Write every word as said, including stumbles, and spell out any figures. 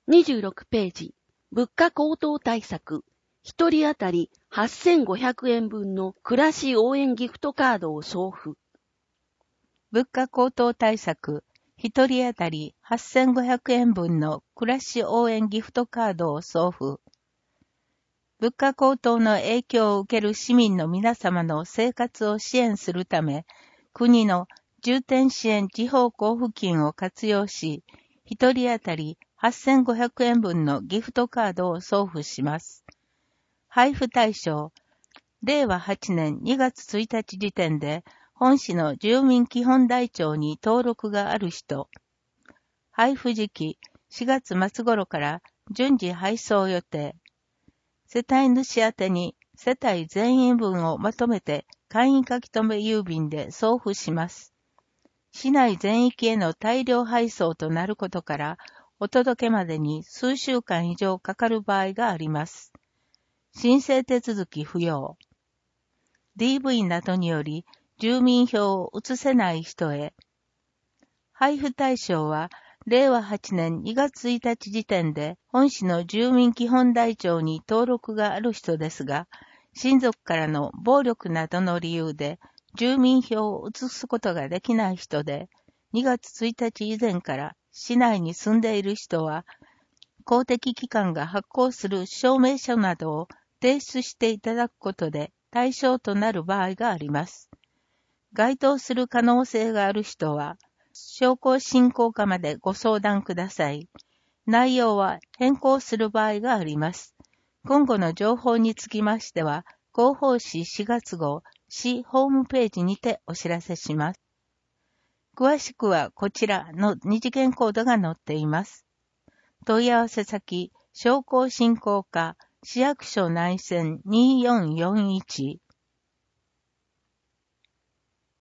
にじゅうろくページ、物価高騰対策、一人当たりはっせんごひゃくえんぶんの暮らし応援ギフトカードを送付。 物価高騰対策、一人当たりはっせんごひゃくえんぶんの暮らし応援ギフトカードを送付。物価高騰の影響を受ける市民の皆様の生活を支援するため、国の重点支援地方交付金を活用し、一人当たりはっせんごひゃくえんぶんのギフトカードを送付します。配布対象、れいわはちねんにがつついたち時点で、本市の住民基本台帳に登録がある人。配布時期、しがつ末頃から順次配送予定。世帯主宛てに世帯全員分をまとめて簡易書留郵便で送付します。市内全域への大量配送となることから、お届けまでに数週間以上かかる場合があります。申請手続き不要。ディーブイ などにより住民票を移せない人へ。配布対象は、れいわはちねんにがつついたち時点で本市の住民基本台帳に登録がある人ですが、親族からの暴力などの理由で住民票を移すことができない人で、にがつついたち以前から市内に住んでいる人は、公的機関が発行する証明書などを提出していただくことで対象となる場合があります。該当する可能性がある人は、商工振興課までご相談ください。内容は変更する場合があります。今後の情報につきましては、広報誌しがつごう、市ホームページにてお知らせします。詳しくはこちらの二次元コードが載っています。問い合わせ先、商工振興課、市役所内線にーよんよんいち